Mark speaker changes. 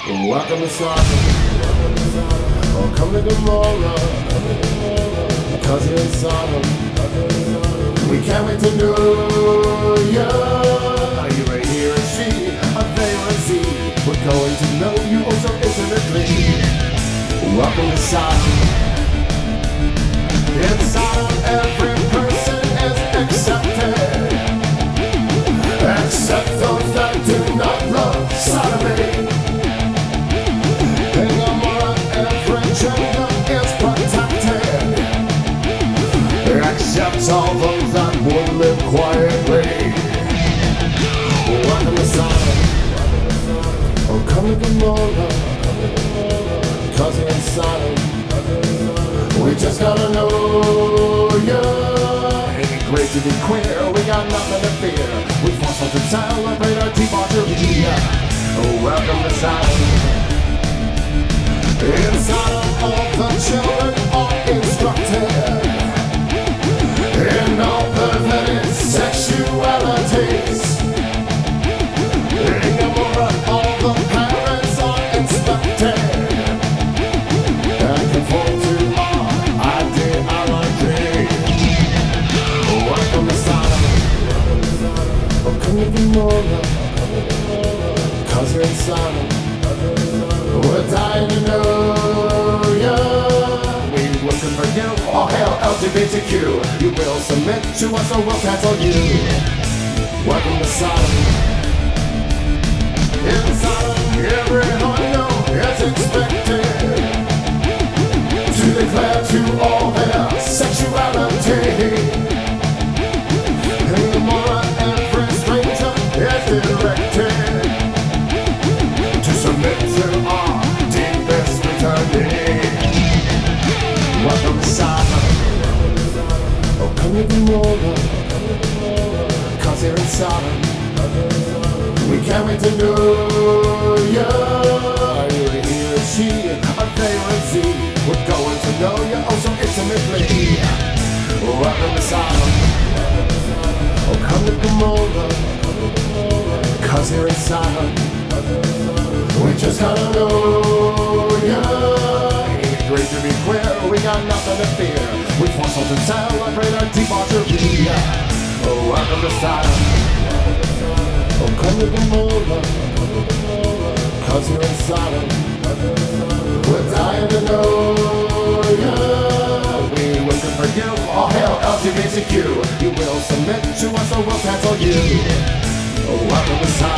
Speaker 1: Welcome to Sodom, or come to Gomorrah, cause you're in Sodom. We can't wait to know ya. Are you right here? Is she a Pharisee? We're going to know you oh so intimately. Welcome to Sodom. In Sodom, every person is accepted, except those that do not love sodomy. In Gomorrah, every gender is protected, except all those that would live quietly. Welcome to Sodom, oh come to Gomorrah, cause you're in Sodom. We just gotta know ya. Ain't it great to be queer? We got nothing to fear. We force us to celebrate our debauchery. Oh, welcome to Sodom. In Sodom, all the children are instructed in all perverted sexualities. In Gomorrah, all the parents are inspected and conform to our ideology. Welcome to Sodom. Oh, come to Gomorrah, cause you're in Sodom. We're dying to know ya. We looking for you. All hail LGBTQ. You will submit to us or we'll cancel you. Welcome to Sodom. In Sodom, every no is expected to declare to all their sexuality. In Gomorrah, every stranger is directed to submit to our deepest scrutiny. Welcome to Sodom. Oh, come to Gomorrah, cause you're in Sodom. We can't wait to know ya. Are you here? Is she a Pharisee? We're going to know ya oh so intimately. Welcome to Sodom. Oh, come to Gomorrah, cause you're in Sodom. We just gotta know ya. Ain't it great to be queer? We got nothing to fear. We force us to celebrate our debauchery. Oh, welcome to Sodom. Oh, come to Gomorrah, cause you're in Sodom. We're dying to know ya. We looking for you. All hail LGBTQ. You will submit to us or we'll cancel you. Oh, welcome to Sodom.